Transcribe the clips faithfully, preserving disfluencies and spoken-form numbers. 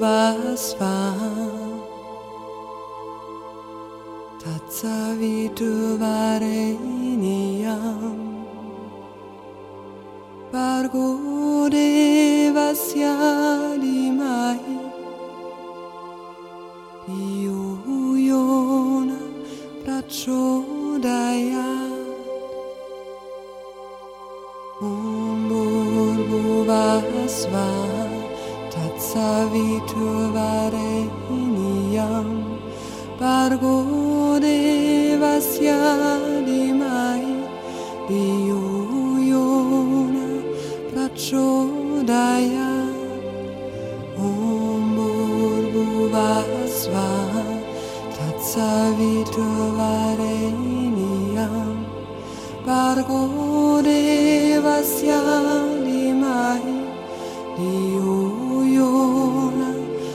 vasva tatsavitu vareniyam Bargo devasya dhimahi Dhiyo yona prachodayat Om Bhurvasvaha Tatsavitu Vareniyam Bargo devasya dhimahi Dhiyo yona prachodayat Om Bhurvasvaha Tatsavitu Vareniyam Bargo devasya dhimahi Dhiyo yona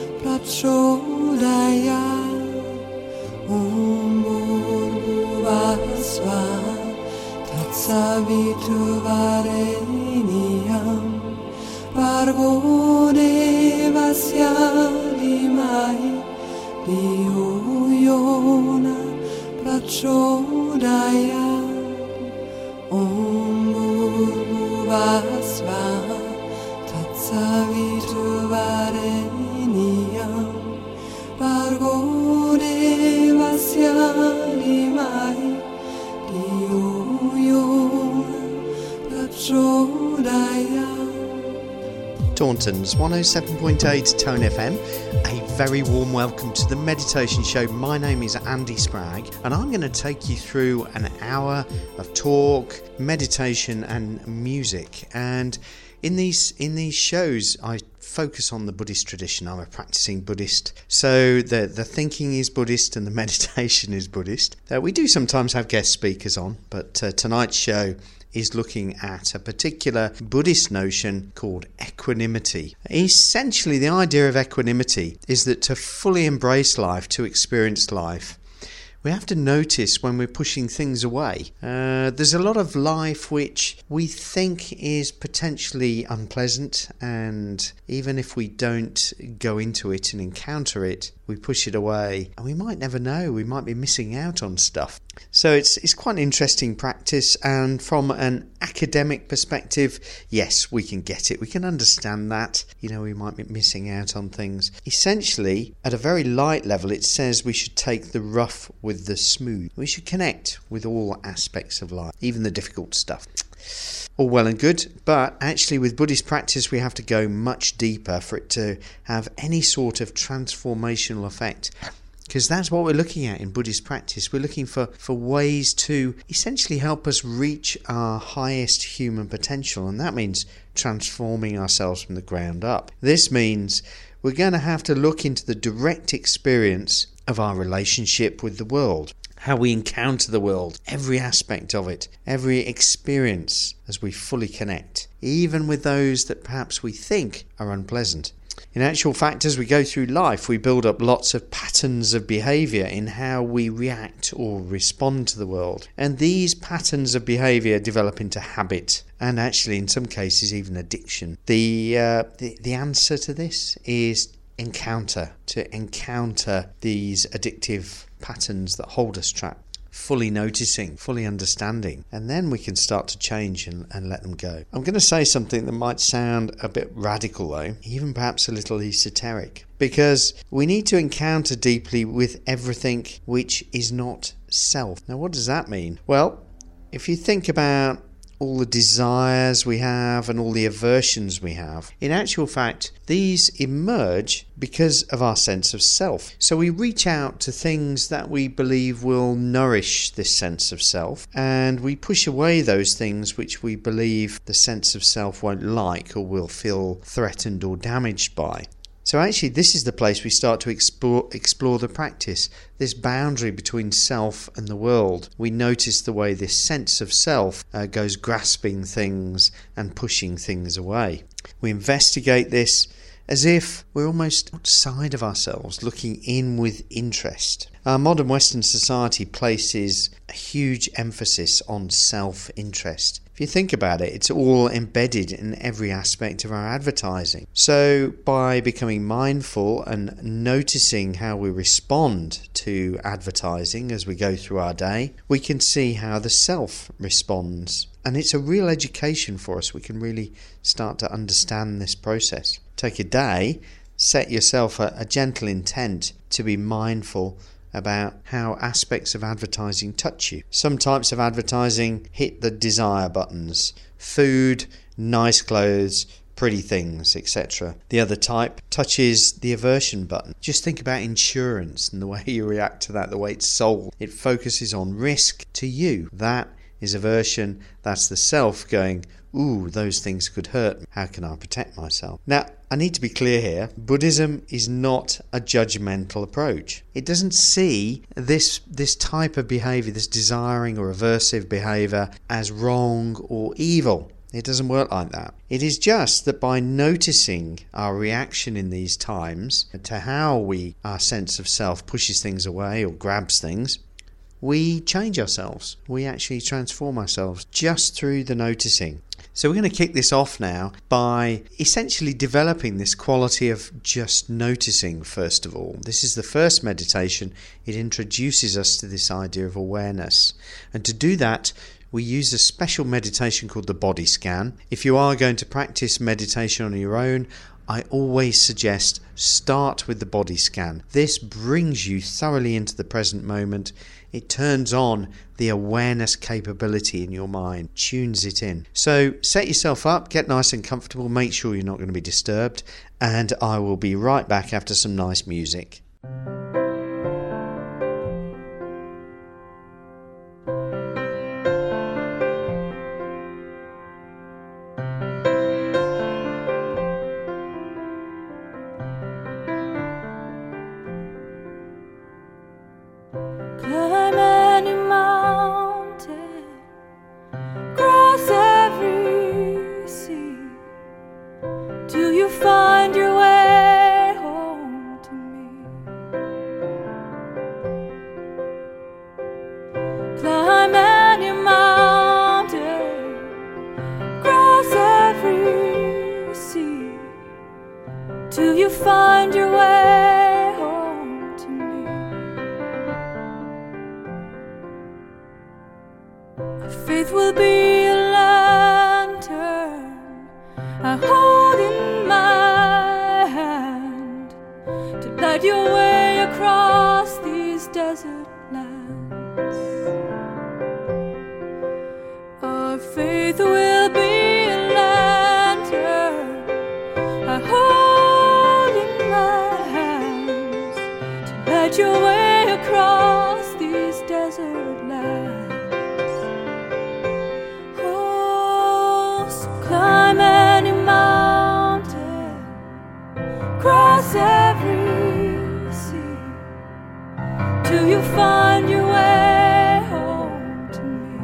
prachodayat Om Bhurvasvaha Tatsavitu Vareniyam Bargo devasya dhimahi Dhiyo yona prachodayat Om Bhurvasvaha Tatsavitu Vareniyam Bargo devasya dhimahi Dhiyo yona prachodayat Taunton's one oh seven point eight Tone F M. A very warm welcome to the Meditation Show. My name is Andy Spragg and I'm going to take you through an hour of talk, meditation and music. And in these in these shows I focus on the Buddhist tradition. I'm a practicing Buddhist, so the the thinking is Buddhist and the meditation is Buddhist. Uh, we do sometimes have guest speakers on, but uh, tonight's show is looking at a particular Buddhist notion called equanimity. Essentially, the idea of equanimity is that to fully embrace life, to experience life, we have to notice when we're pushing things away. Uh, there's a lot of life which we think is potentially unpleasant, and even if we don't go into it and encounter it, we push it away, and we might never know, we might be missing out on stuff. So it's it's quite an interesting practice, and from an academic perspective, yes, we can get it, we can understand that, you know, we might be missing out on things. Essentially, at a very light level, it says we should take the rough with the smooth. We should connect with all aspects of life, even the difficult stuff. All well and good, but actually with Buddhist practice we have to go much deeper for it to have any sort of transformational effect. Because that's what we're looking at in Buddhist practice. We're looking for, for ways to essentially help us reach our highest human potential, and that means transforming ourselves from the ground up. This means we're going to have to look into the direct experience of our relationship with the world, how we encounter the world, every aspect of it, every experience as we fully connect, even with those that perhaps we think are unpleasant. In actual fact, as we go through life, we build up lots of patterns of behaviour in how we react or respond to the world. And these patterns of behaviour develop into habit, and actually in some cases even addiction. The, uh, the, the answer to this is encounter, to encounter these addictive patterns that hold us trapped. Fully noticing, fully understanding, and then we can start to change and, and let them go. I'm going to say something that might sound a bit radical though, even perhaps a little esoteric, because we need to encounter deeply with everything which is not self. Now what does that mean? Well, if you think about all the desires we have and all the aversions we have, in actual fact, these emerge because of our sense of self. So we reach out to things that we believe will nourish this sense of self, and we push away those things which we believe the sense of self won't like or will feel threatened or damaged by. So actually this is the place we start to explore, explore the practice, this boundary between self and the world. We notice the way this sense of self uh, goes grasping things and pushing things away. We investigate this as if we're almost outside of ourselves, looking in with interest. Our modern Western society places a huge emphasis on self-interest. If If you think about it, it's all embedded in every aspect of our advertising. So by becoming mindful and noticing how we respond to advertising as we go through our day, we can see how the self responds. And it's a real education for us. We can really start to understand this process. Take a day, set yourself a, a gentle intent to be mindful about how aspects of advertising touch you. Some types of advertising hit the desire buttons: food, nice clothes, pretty things, et cetera. The other type touches the aversion button. Just think about insurance and the way you react to that, the way it's sold. It focuses on risk to you. That is aversion. That's the self going, ooh, those things could hurt me. How can I protect myself? Now, I need to be clear here. Buddhism is not a judgmental approach. It doesn't see this, this type of behavior, this desiring or aversive behavior, as wrong or evil. It doesn't work like that. It is just that by noticing our reaction in these times to how we, our sense of self pushes things away or grabs things, we change ourselves. We actually transform ourselves just through the noticing. So we're going to kick this off now by essentially developing this quality of just noticing, first of all. This is the first meditation. It introduces us to this idea of awareness. And to do that, we use a special meditation called the body scan. If you are going to practice meditation on your own, I always suggest start with the body scan. This brings you thoroughly into the present moment. It turns on the awareness capability in your mind, tunes it in. So set yourself up, get nice and comfortable, make sure you're not going to be disturbed, and I will be right back after some nice music. Faith will be a lantern I hold in my hand to light your way across these desert lands. Our faith will be a lantern I hold in my hands to light your way across these desert lands. Climb any mountain, cross every sea, till you find your way home to me.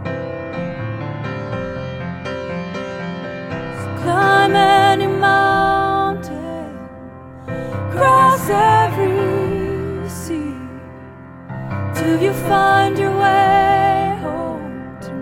So climb any mountain, cross every sea, till you find your way home to me.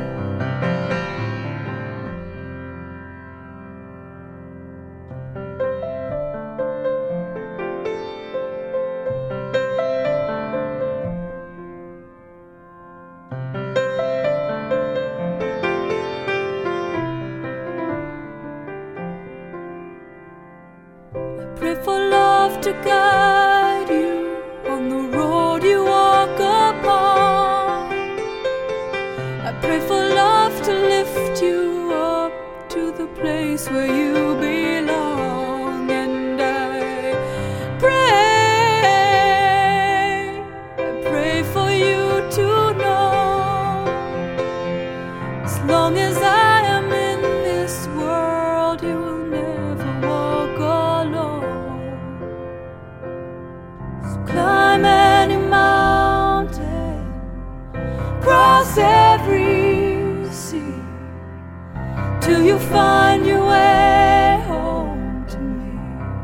Pray for love to guide you on the road you walk upon. I pray for love to lift you up to the place where you belong. And I pray, I pray for you to know, as long as I am in this world, you will never walk alone. Climb any mountain, cross every sea, till you find your way home to me.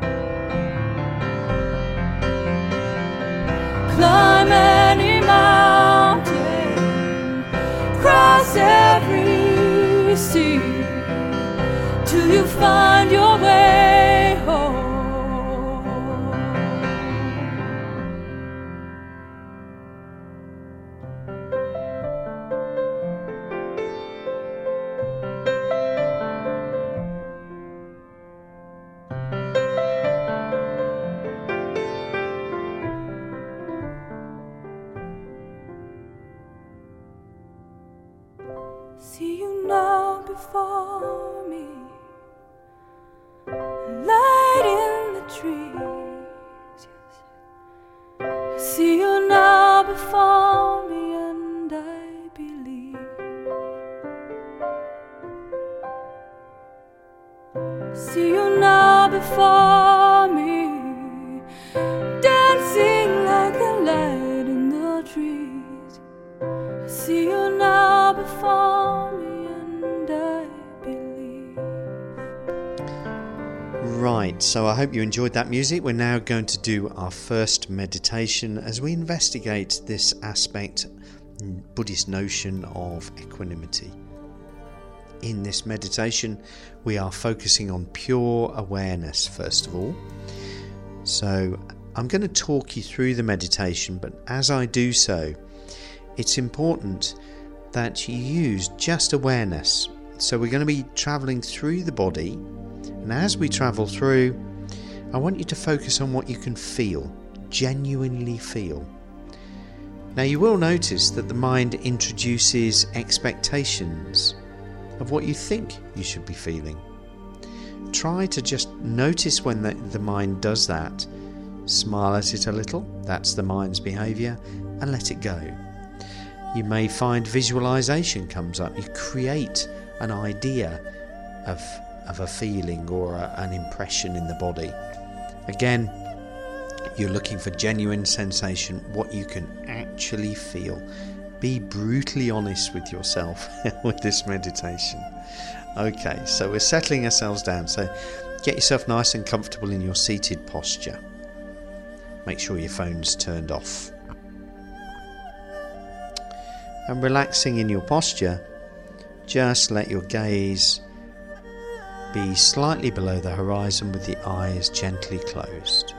Climb any mountain, cross every sea till you find your way home. See you now before me, light in the trees, yes. See you now before me, and I believe. See you now before me, dancing like a light in the trees. See you now before me, and I believe. Right, so I hope you enjoyed that music. We're now going to do our first meditation as we investigate this aspect, Buddhist notion of equanimity. In this meditation, we are focusing on pure awareness, first of all. So I'm going to talk you through the meditation, but as I do so, it's important that you use just awareness. So we're going to be travelling through the body, and as we travel through, I want you to focus on what you can feel, genuinely feel. Now you will notice that the mind introduces expectations of what you think you should be feeling. Try to just notice when the, the mind does that, smile at it a little, that's the mind's behaviour, and let it go. You may find visualization comes up. You create an idea of, of a feeling or a, an impression in the body. Again, you're looking for genuine sensation, what you can actually feel. Be brutally honest with yourself with this meditation. Okay, so we're settling ourselves down. So get yourself nice and comfortable in your seated posture. Make sure your phone's turned off. And relaxing in your posture, just let your gaze be slightly below the horizon with the eyes gently closed.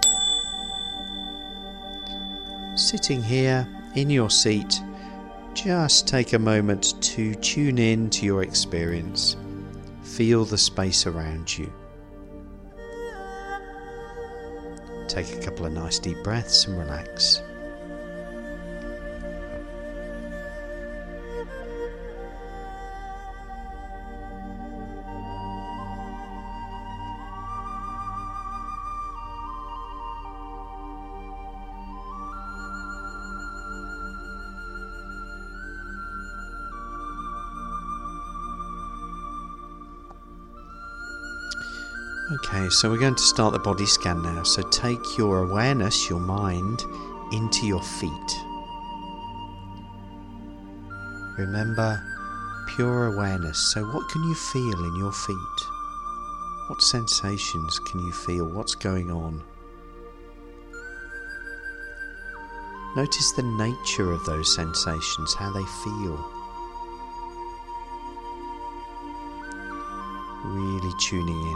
Sitting here in your seat, just take a moment to tune in to your experience. Feel the space around you. Take a couple of nice deep breaths and relax. Okay, so we're going to start the body scan now. So take your awareness, your mind, into your feet. Remember, pure awareness. So what can you feel in your feet? What sensations can you feel? What's going on? Notice the nature of those sensations, how they feel. Really tuning in.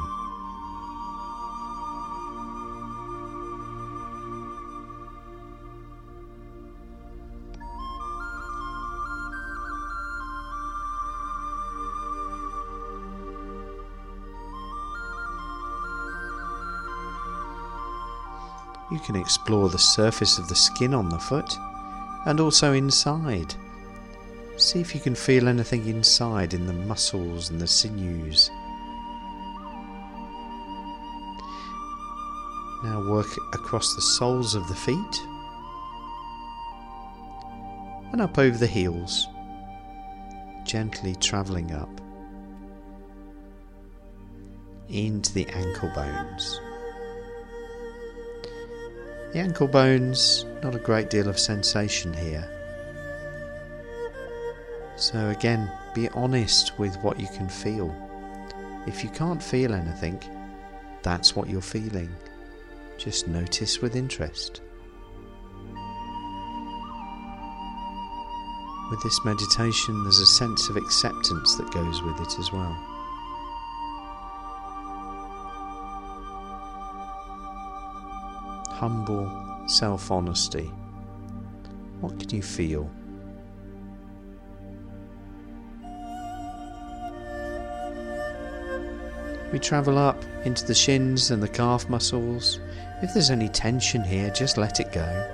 You can explore the surface of the skin on the foot and also inside. See if you can feel anything inside in the muscles and the sinews. Now work across the soles of the feet and up over the heels, gently travelling up into the ankle bones. The ankle bones, not a great deal of sensation here. So again, be honest with what you can feel. If you can't feel anything, that's what you're feeling. Just notice with interest. With this meditation, there's a sense of acceptance that goes with it as well. Humble self-honesty. What can you feel? We travel up into the shins and the calf muscles. If there's any tension here, just let it go.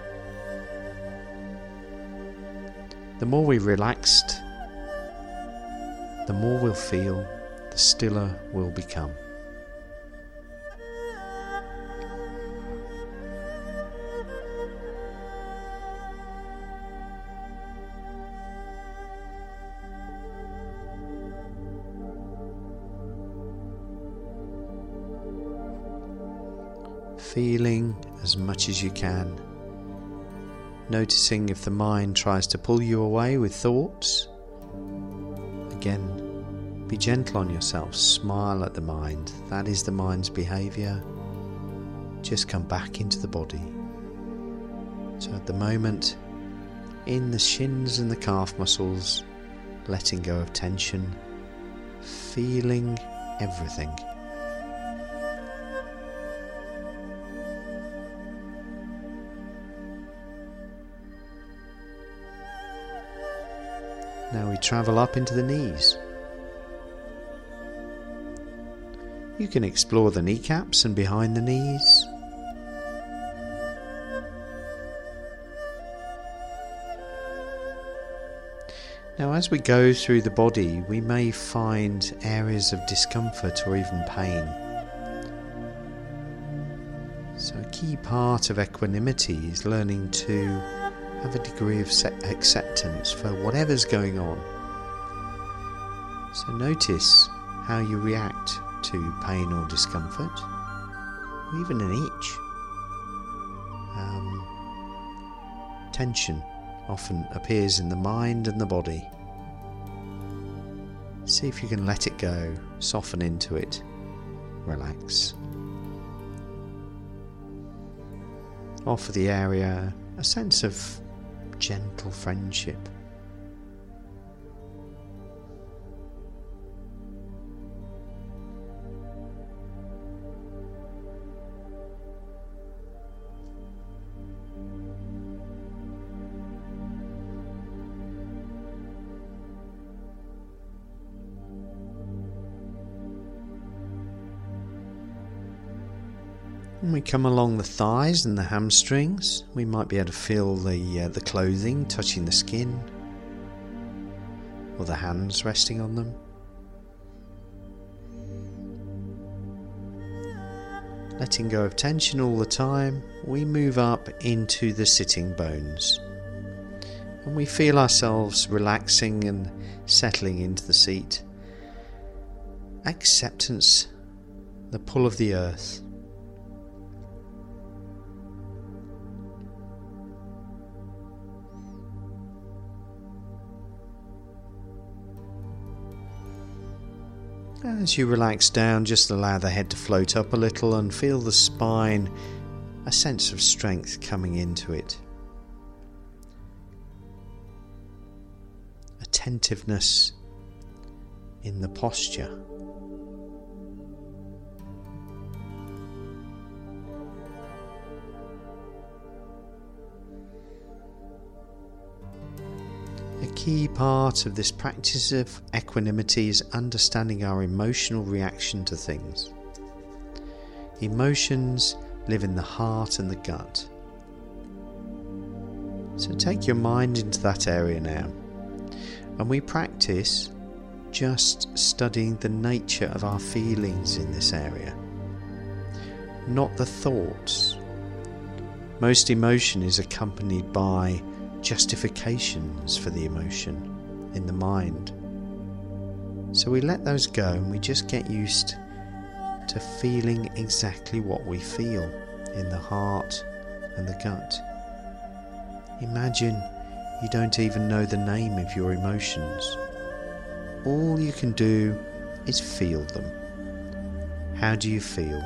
The more we're relaxed, the more we'll feel, the stiller we'll become. Feeling as much as you can. Noticing if the mind tries to pull you away with thoughts. Again, be gentle on yourself. Smile at the mind. That is the mind's behaviour. Just come back into the body. So at the moment, in the shins and the calf muscles, letting go of tension, feeling everything. Now we travel up into the knees. You can explore the kneecaps and behind the knees. Now as we go through the body, we may find areas of discomfort or even pain. So a key part of equanimity is learning to have a degree of acceptance for whatever's going on. So notice how you react to pain or discomfort, or even an itch. Um, tension often appears in the mind and the body. See if you can let it go, soften into it, relax. Offer the area a sense of gentle friendship. When we come along the thighs and the hamstrings, we might be able to feel the uh, the clothing touching the skin, or the hands resting on them. Letting go of tension all the time, we move up into the sitting bones, and we feel ourselves relaxing and settling into the seat. Acceptance, the pull of the earth. As you relax down, just allow the head to float up a little and feel the spine, a sense of strength coming into it. Attentiveness in the posture. A key part of this practice of equanimity is understanding our emotional reaction to things. Emotions live in the heart and the gut. So take your mind into that area now, and we practice just studying the nature of our feelings in this area, not the thoughts. Most emotion is accompanied by justifications for the emotion in the mind. So we let those go and we just get used to feeling exactly what we feel in the heart and the gut. Imagine you don't even know the name of your emotions. All you can do is feel them. How do you feel?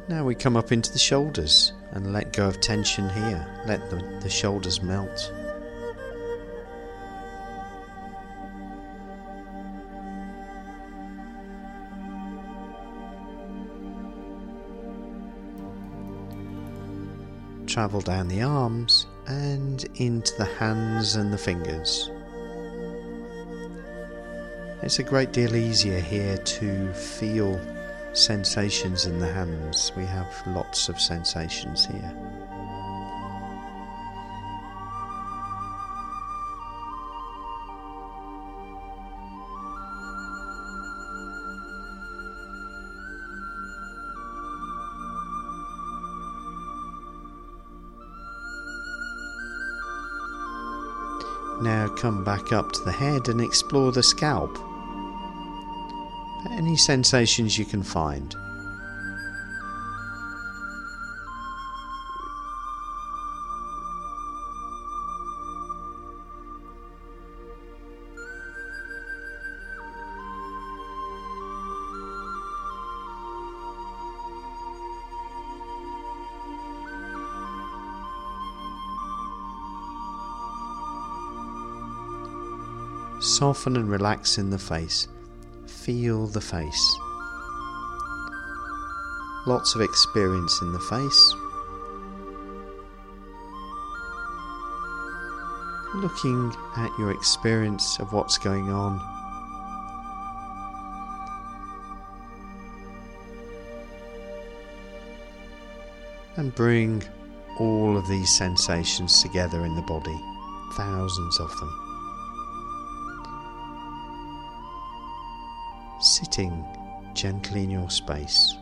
Now we come up into the shoulders and let go of tension here. Let the, the shoulders melt. Travel down the arms and into the hands and the fingers. It's a great deal easier here to feel sensations in the hands. We have lots of sensations here. Now come back up to the head and explore the scalp. Any sensations you can find. Soften and relax in the face. Feel the face. Lots of experience in the face. Looking at your experience of what's going on. And bring all of these sensations together in the body. Thousands of them. Sitting gently in your space.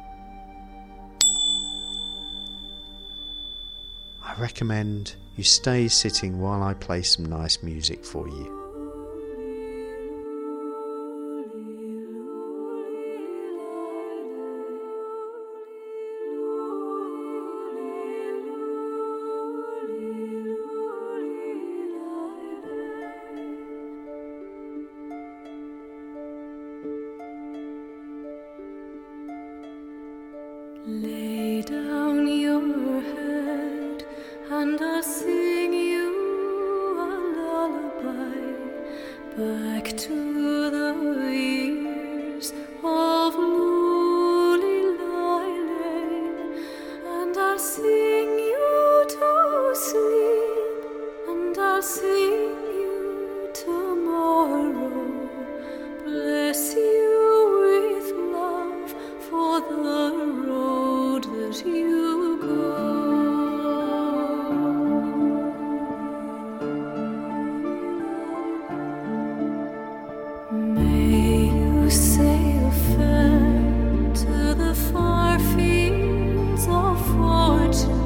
I recommend you stay sitting while I play some nice music for you. Lay down your head and I'll sing you a lullaby back to the years of Lulilei Lane, and I'll sing you to sleep, and I'll sing you tomorrow. Bless you with love for the road that you go. May you sail fair to the far fields of fortune.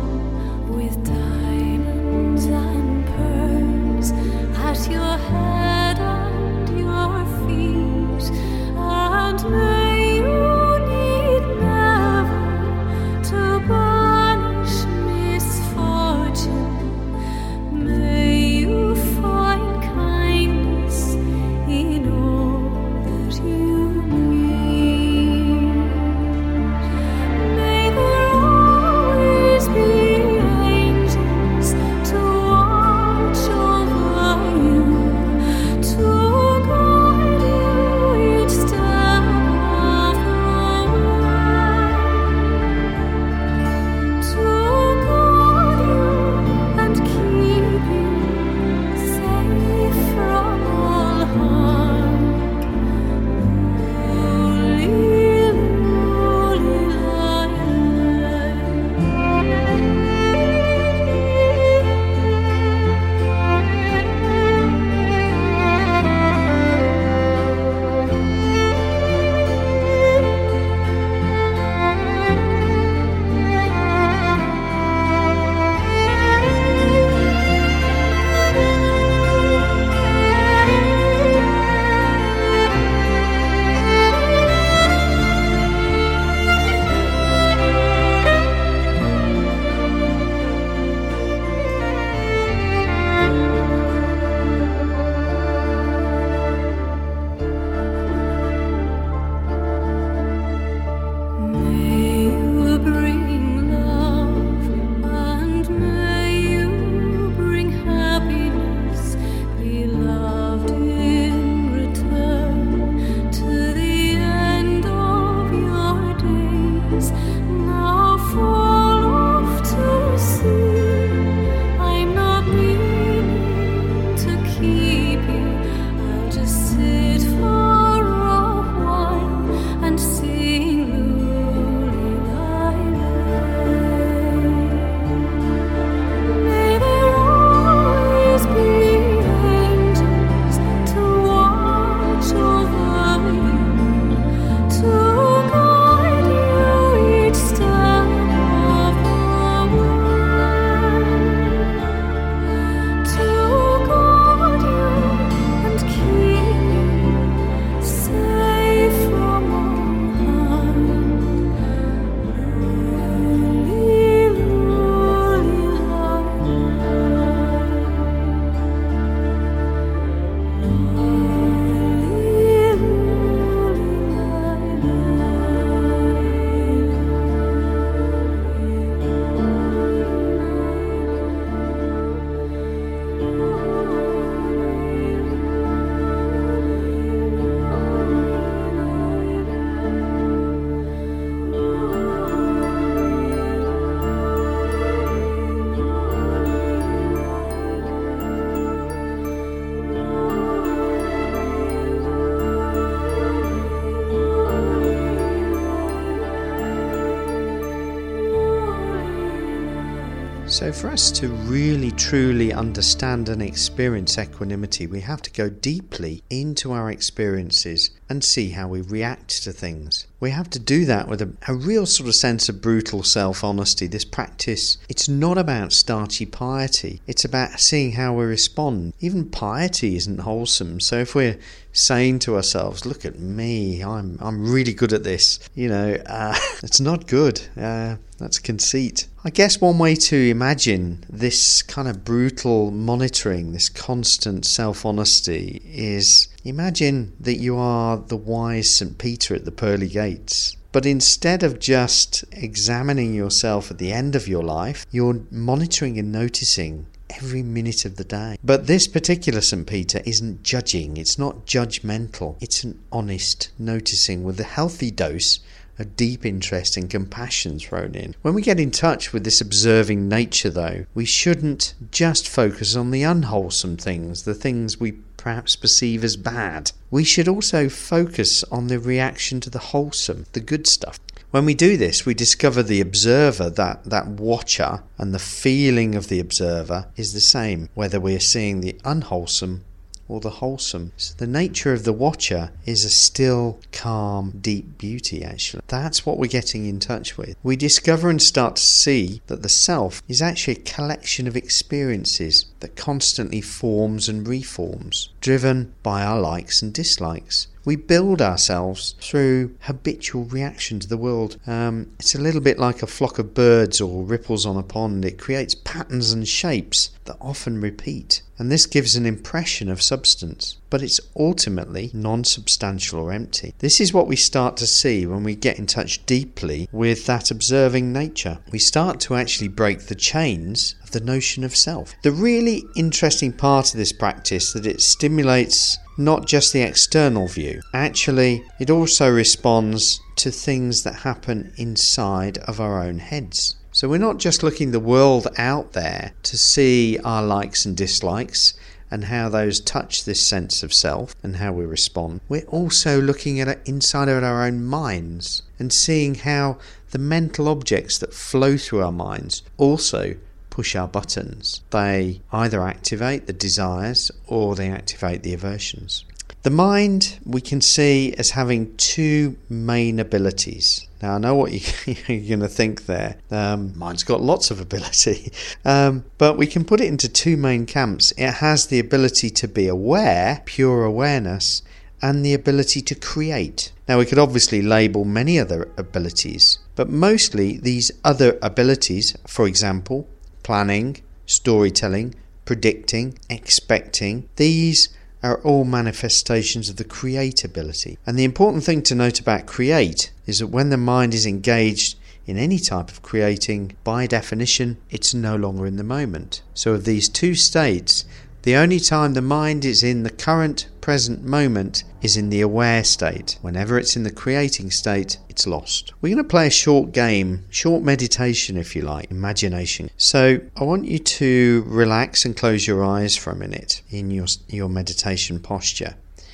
So for us to really truly understand and experience equanimity, we have to go deeply into our experiences and see how we react to things. We have to do that with a, a real sort of sense of brutal self-honesty. This practice, it's not about starchy piety. It's about seeing how we respond. Even piety isn't wholesome. So if we're saying to ourselves, look at me, I'm I'm really good at this, you know, uh, it's not good. Uh, that's conceit. I guess one way to imagine this kind of brutal monitoring, this constant self-honesty, is imagine that you are the wise Saint Peter at the pearly gates. But instead of just examining yourself at the end of your life, you're monitoring and noticing every minute of the day. But this particular Saint Peter isn't judging, it's not judgmental, it's an honest noticing with a healthy dose of deep interest and compassion thrown in. When we get in touch with this observing nature though, we shouldn't just focus on the unwholesome things, the things we perhaps perceive as bad. We should also focus on the reaction to the wholesome, the good stuff. When we do this, we discover the observer, that, that watcher, and the feeling of the observer is the same, whether we are seeing the unwholesome or the wholesome. So the nature of the watcher is a still, calm, deep beauty, actually. That's what we're getting in touch with. We discover and start to see that the self is actually a collection of experiences that constantly forms and reforms, driven by our likes and dislikes. We build ourselves through habitual reaction to the world. Um, it's a little bit like a flock of birds or ripples on a pond. It creates patterns and shapes that often repeat. And this gives an impression of substance, but it's ultimately non-substantial or empty. This is what we start to see when we get in touch deeply with that observing nature. We start to actually break the chains of the notion of self. The really interesting part of this practice that it stimulates not just the external view. Actually, it also responds to things that happen inside of our own heads. So we're not just looking the world out there to see our likes and dislikes and how those touch this sense of self and how we respond. We're also looking at it inside of our own minds and seeing how the mental objects that flow through our minds also push our buttons. They either activate the desires or they activate the aversions. The mind we can see as having two main abilities. Now I know what you, you're going to think there. Um, mine's got lots of ability. Um, but we can put it into two main camps. It has the ability to be aware, pure awareness, and the ability to create. Now we could obviously label many other abilities, but mostly these other abilities, for example, planning, storytelling, predicting, expecting, these are all manifestations of the create ability. And the important thing to note about create is that when the mind is engaged in any type of creating, by definition, it's no longer in the moment. So of these two states, the only time the mind is in the current present moment is in the aware state. Whenever it's in the creating state, it's lost. We're going to play a short game, short meditation if you like, imagination. So I want you to relax and close your eyes for a minute in your, your meditation posture.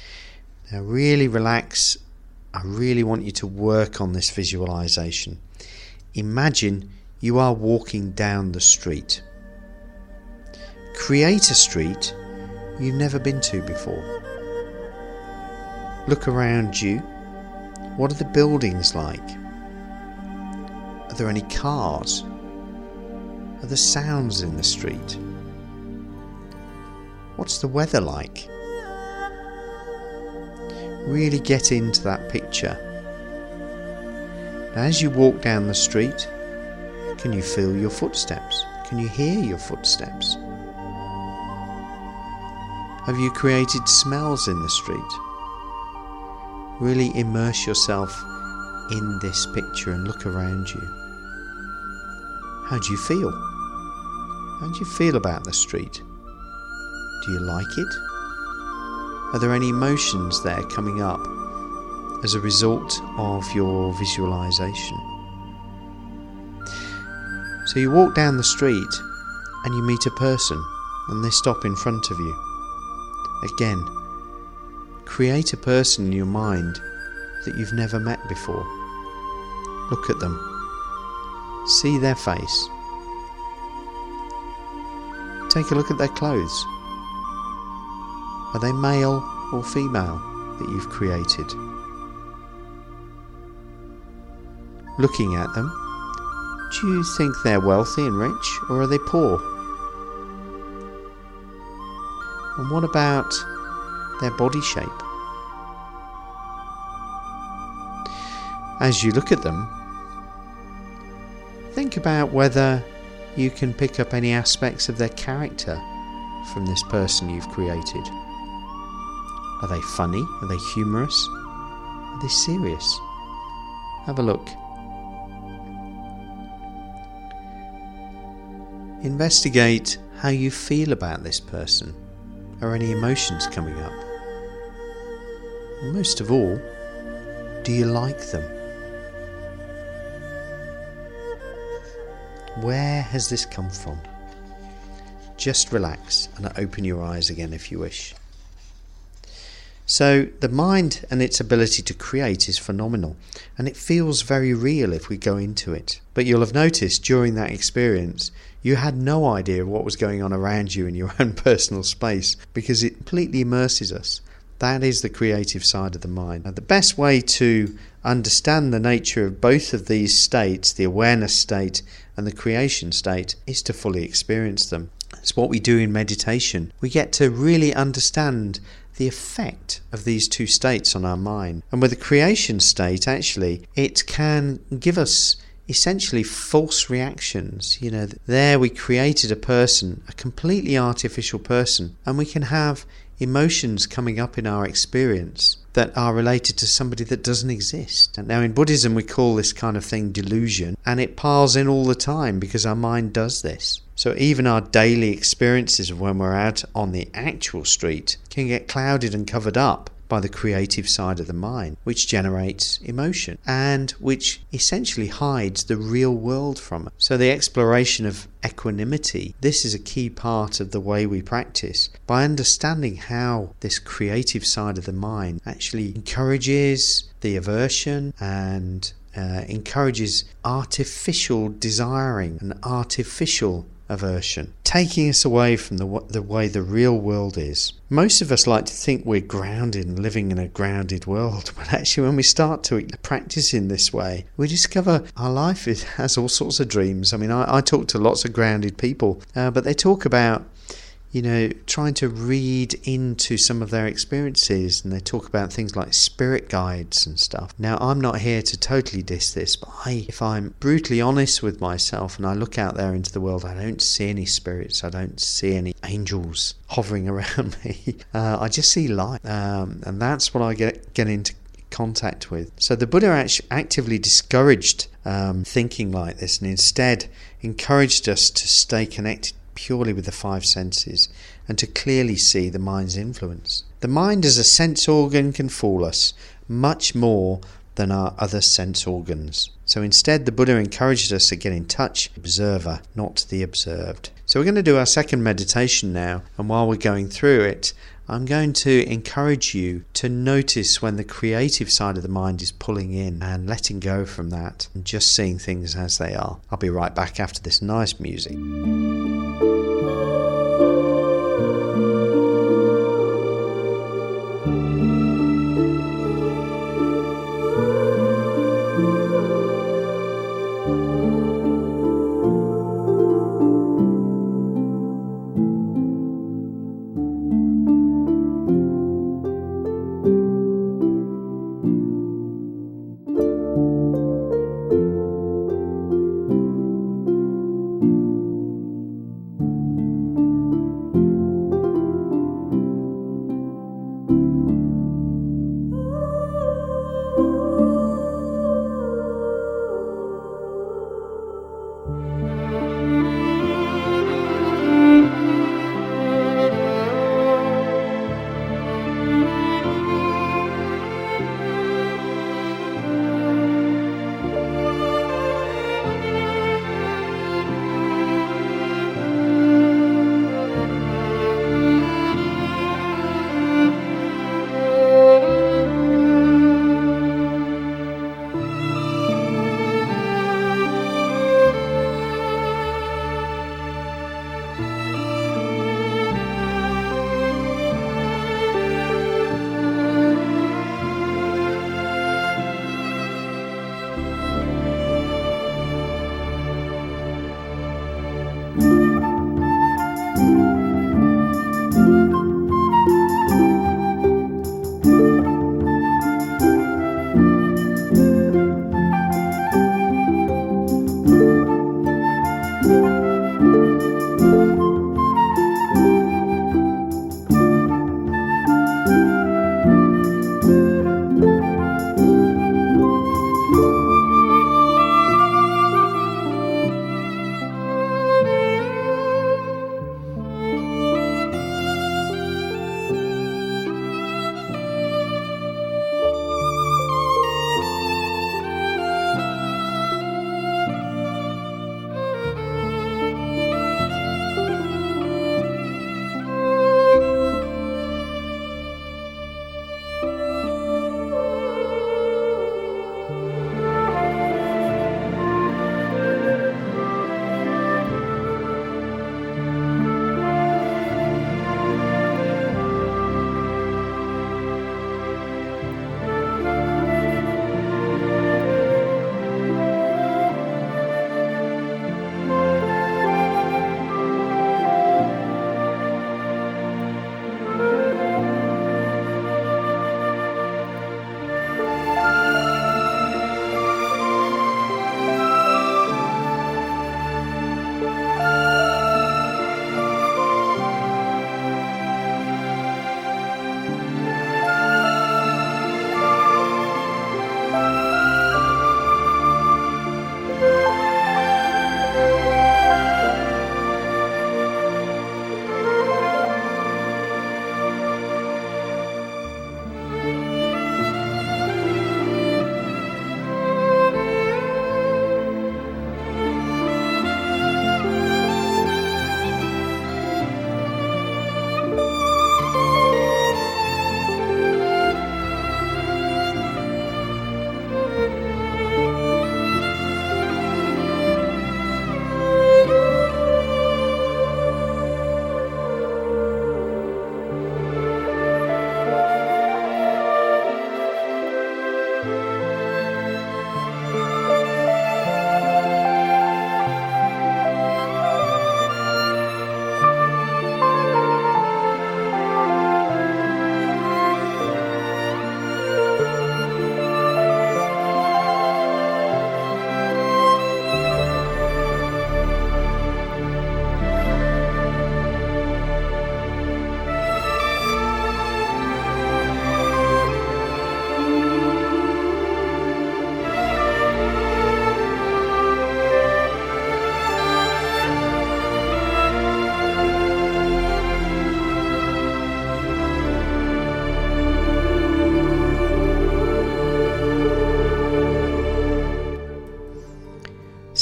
Now really relax. I really want you to work on this visualization. Imagine you are walking down the street. Create a street you've never been to before. Look around you. What are the buildings like? Are there any cars? Are there sounds in the street? What's the weather like? Really get into that picture. Now, as you walk down the street, can you feel your footsteps? Can you hear your footsteps? Have you created smells in the street? Really immerse yourself in this picture and look around you. How do you feel? How do you feel about the street? Do you like it? Are there any emotions there coming up as a result of your visualization? So you walk down the street and you meet a person and they stop in front of you. Again, create a person in your mind that you've never met before. Look at them. See their face. take a look at their clothes. Are they male or female that you've created? Looking at them, do you think they're wealthy and rich, or are they poor? And what about their body shape? As you look at them, think about whether you can pick up any aspects of their character from this person you've created. Are they funny? Are they humorous? Are they serious? Have a look. Investigate how you feel about this person. Are any emotions coming up? And most of all, do you like them? Where has this come from? Just relax and open your eyes again if you wish. So the mind and its ability to create is phenomenal, and it feels very real if we go into it. But you'll have noticed during that experience you had no idea of what was going on around you in your own personal space, because it completely immerses us. That is the creative side of the mind. Now, the best way to understand the nature of both of these states, the awareness state and the creation state, is to fully experience them. It's what we do in meditation. We get to really understand the effect of these two states on our mind. And with the creation state, actually, it can give us essentially false reactions. You know, there we created a person, a completely artificial person, and we can have emotions coming up in our experience that are related to somebody that doesn't exist. And now in Buddhism we call this kind of thing delusion, and it piles in all the time because our mind does this. So even our daily experiences of when we're out on the actual street can get clouded and covered up by the creative side of the mind, which generates emotion and which essentially hides the real world from us. So the exploration of equanimity, this is a key part of the way we practice, by understanding how this creative side of the mind actually encourages the aversion and uh, encourages artificial desiring and artificial aversion, taking us away from the, the way the real world is. Most of us like to think we're grounded and living in a grounded world, but actually when we start to practice in this way, we discover our life is, has all sorts of dreams. I mean, I, I talk to lots of grounded people, uh, but they talk about, you know, trying to read into some of their experiences, and they talk about things like spirit guides and stuff. Now, I'm not here to totally diss this, but I, if I'm brutally honest with myself and I look out there into the world, I don't see any spirits, I don't see any angels hovering around me. Uh, I just see light, um, and that's what I get, get into contact with. So the Buddha actually actively discouraged um, thinking like this, and instead encouraged us to stay connected purely with the five senses and to clearly see the mind's influence. The mind as a sense organ can fool us much more than our other sense organs. So instead the Buddha encouraged us to get in touch with the observer, not the observed. So we're going to do our second meditation now, and while we're going through it, I'm going to encourage you to notice when the creative side of the mind is pulling in and letting go from that and just seeing things as they are. I'll be right back after this nice music.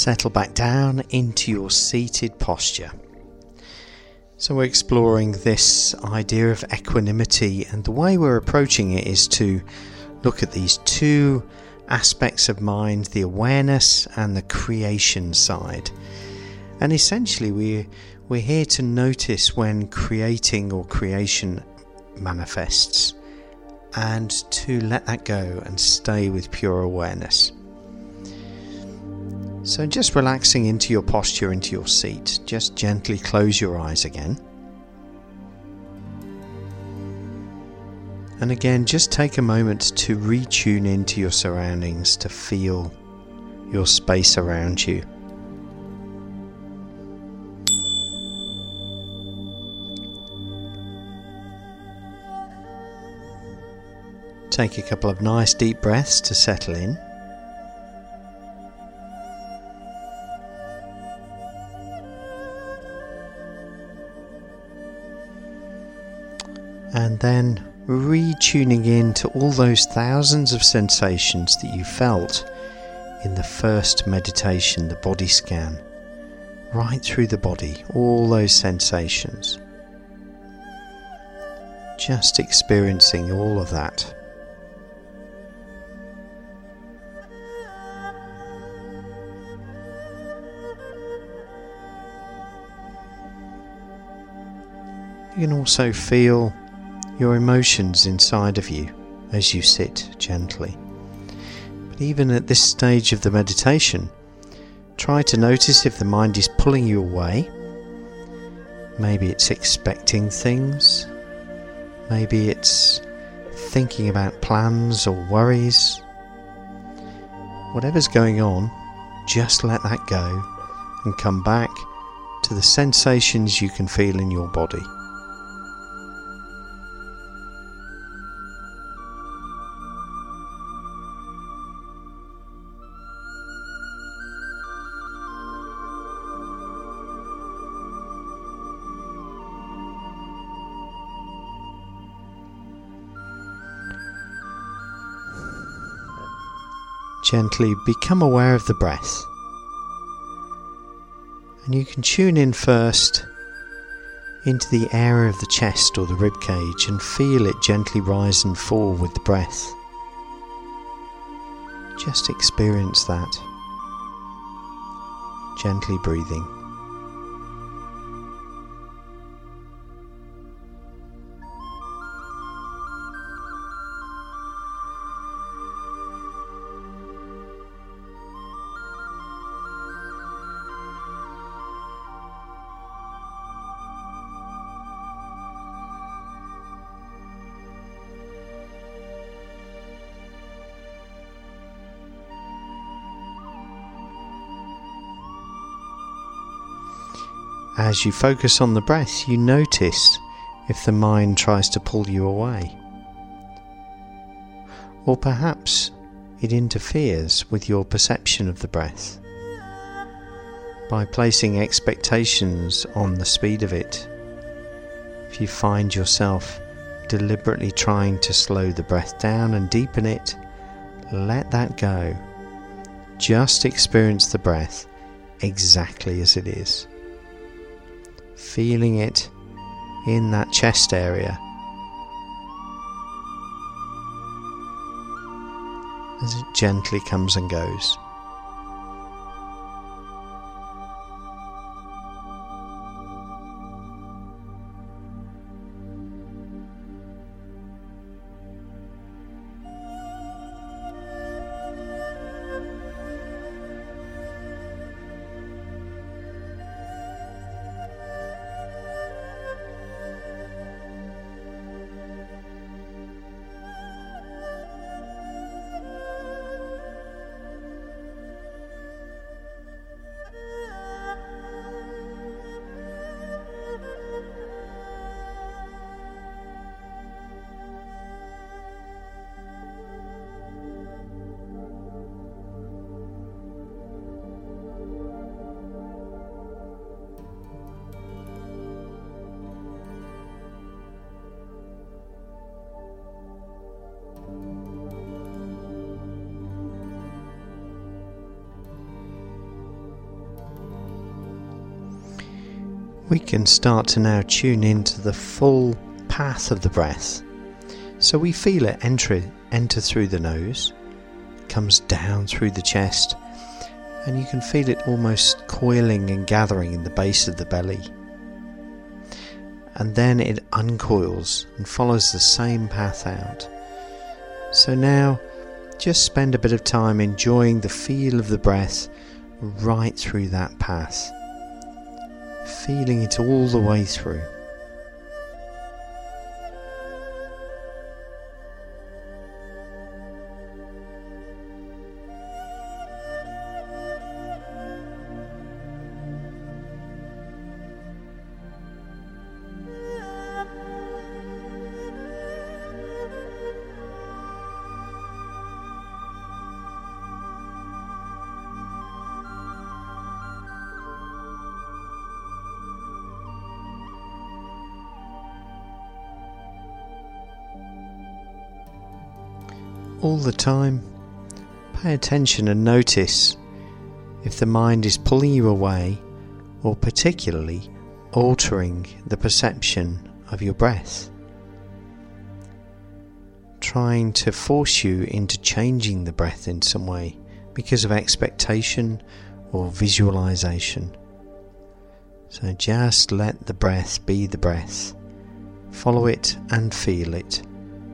Settle back down into your seated posture. So we're exploring this idea of equanimity, and the way we're approaching it is to look at these two aspects of mind, the awareness and the creation side. And essentially we we're here to notice when creating or creation manifests, and to let that go and stay with pure awareness. So just relaxing into your posture, into your seat, just gently close your eyes again. And again, just take a moment to retune into your surroundings, to feel your space around you. Take a couple of nice deep breaths to settle in. And then retuning in to all those thousands of sensations that you felt in the first meditation, the body scan, right through the body, all those sensations. Just experiencing all of that. You can also feel your emotions inside of you as you sit gently. But even at this stage of the meditation, try to notice if the mind is pulling you away. Maybe it's expecting things. Maybe it's thinking about plans or worries. Whatever's going on, just let that go and come back to the sensations you can feel in your body. Gently become aware of the breath. And you can tune in first into the area of the chest or the rib cage and feel it gently rise and fall with the breath. Just experience that. Gently breathing. As you focus on the breath, you notice if the mind tries to pull you away. Or perhaps it interferes with your perception of the breath by placing expectations on the speed of it. If you find yourself deliberately trying to slow the breath down and deepen it, let that go. Just experience the breath exactly as it is. Feeling it in that chest area as it gently comes and goes. We can start to now tune into the full path of the breath. So we feel it enter, enter through the nose, comes down through the chest, and you can feel it almost coiling and gathering in the base of the belly. And then it uncoils and follows the same path out. So now just spend a bit of time enjoying the feel of the breath right through that path, feeling it all the way through. All the time, pay attention and notice if the mind is pulling you away or particularly altering the perception of your breath, trying to force you into changing the breath in some way because of expectation or visualization. So just let the breath be the breath, follow it and feel it.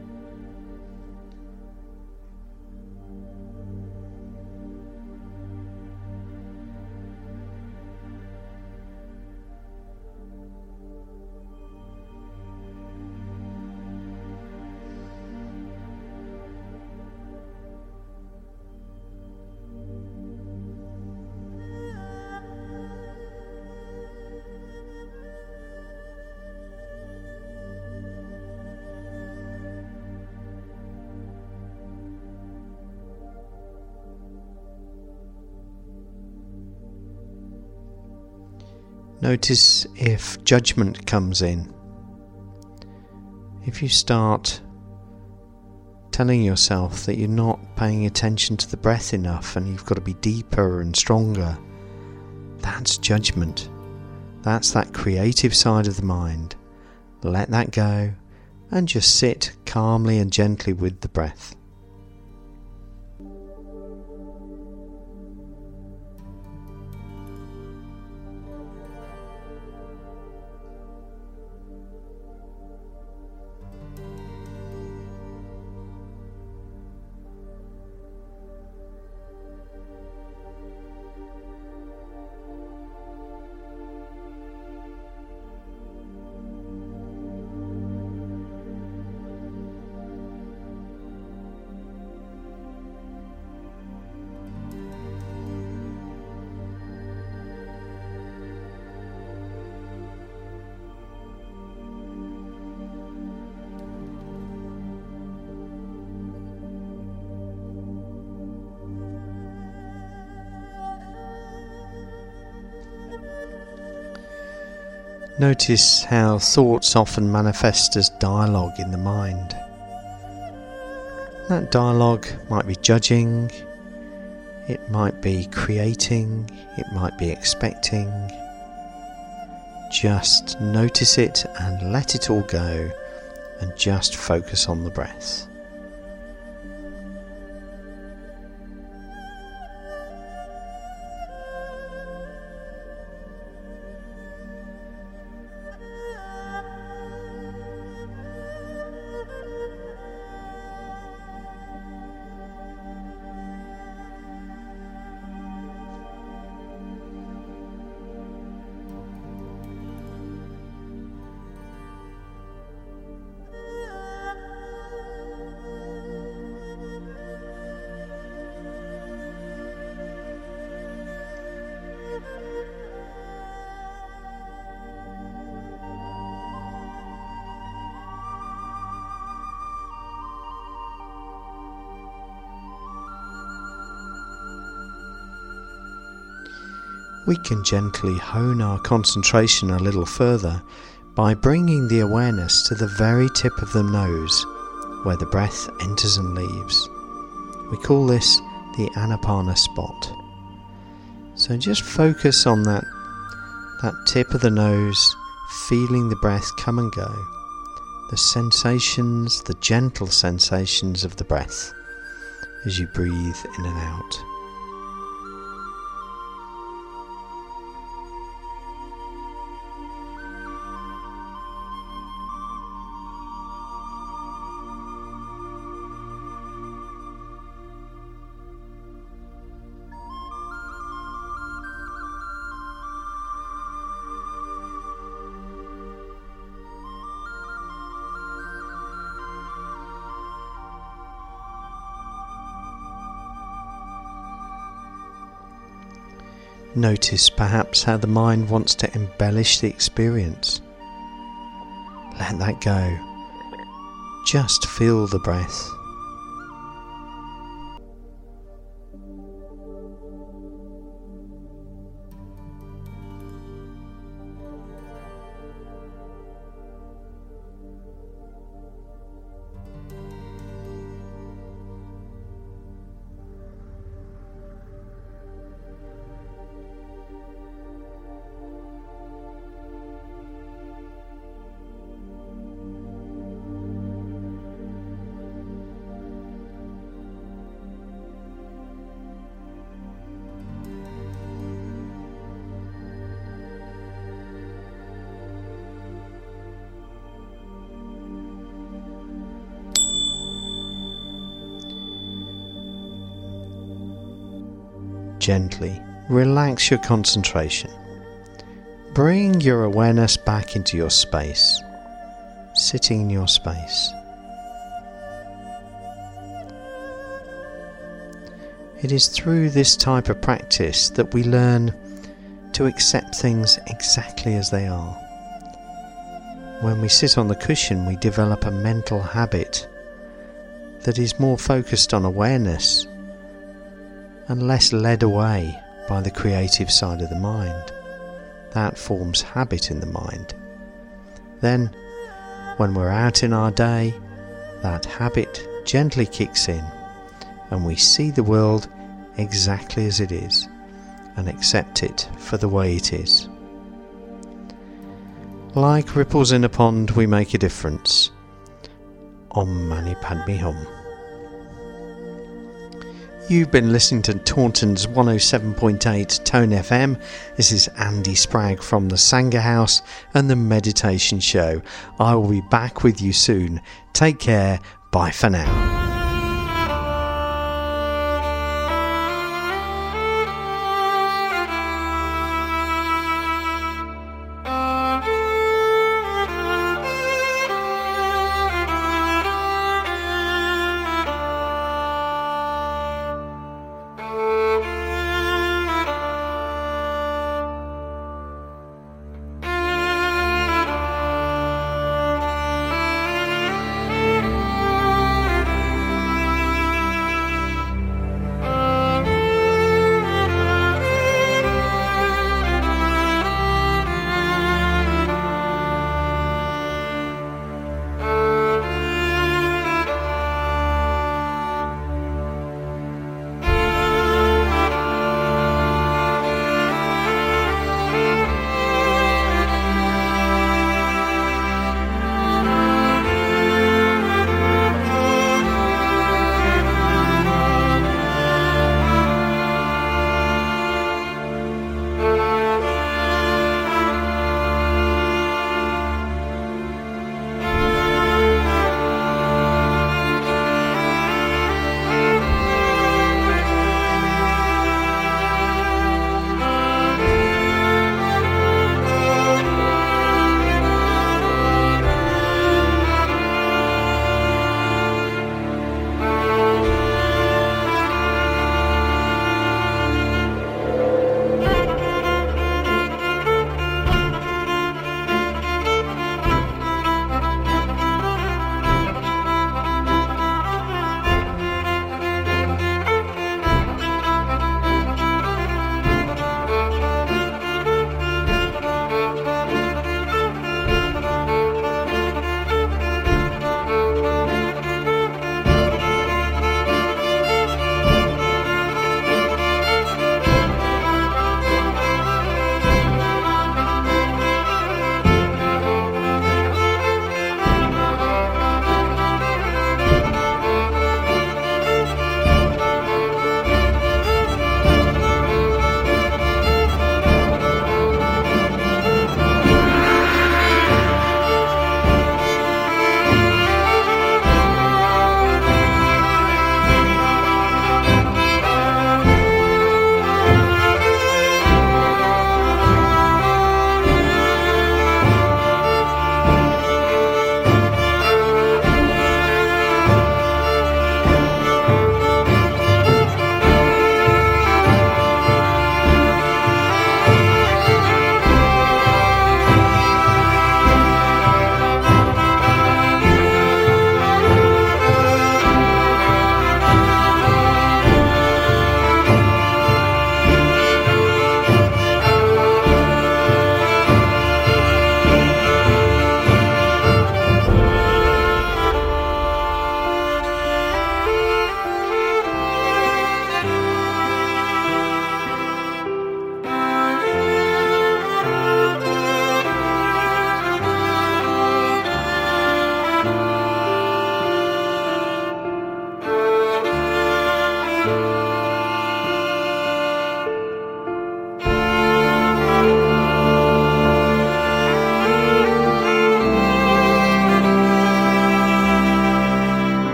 Notice if judgment comes in. If you start telling yourself that you're not paying attention to the breath enough and you've got to be deeper and stronger, that's judgment. That's that creative side of the mind. Let that go and just sit calmly and gently with the breath. Notice how thoughts often manifest as dialogue in the mind. That dialogue might be judging, it might be creating, it might be expecting. Just notice it and let it all go and just focus on the breath. We can gently hone our concentration a little further by bringing the awareness to the very tip of the nose where the breath enters and leaves. We call this the Anapana spot. So just focus on that that tip of the nose, feeling the breath come and go, the sensations, the gentle sensations of the breath as you breathe in and out. Notice perhaps how the mind wants to embellish the experience. Let that go. Just feel the breath. Gently relax your concentration. Bring your awareness back into your space, sitting in your space. It is through this type of practice that we learn to accept things exactly as they are. When we sit on the cushion, we develop a mental habit that is more focused on awareness and less led away by the creative side of the mind. That forms habit in the mind. Then, when we're out in our day, that habit gently kicks in and we see the world exactly as it is and accept it for the way it is. Like ripples in a pond, we make a difference. Om Mani Padme Hum. You've been listening to Taunton's one oh seven point eight Tone F M. This is Andy Spragg from the Sangha House and the Meditation Show. I will be back with you soon. Take care. Bye for now.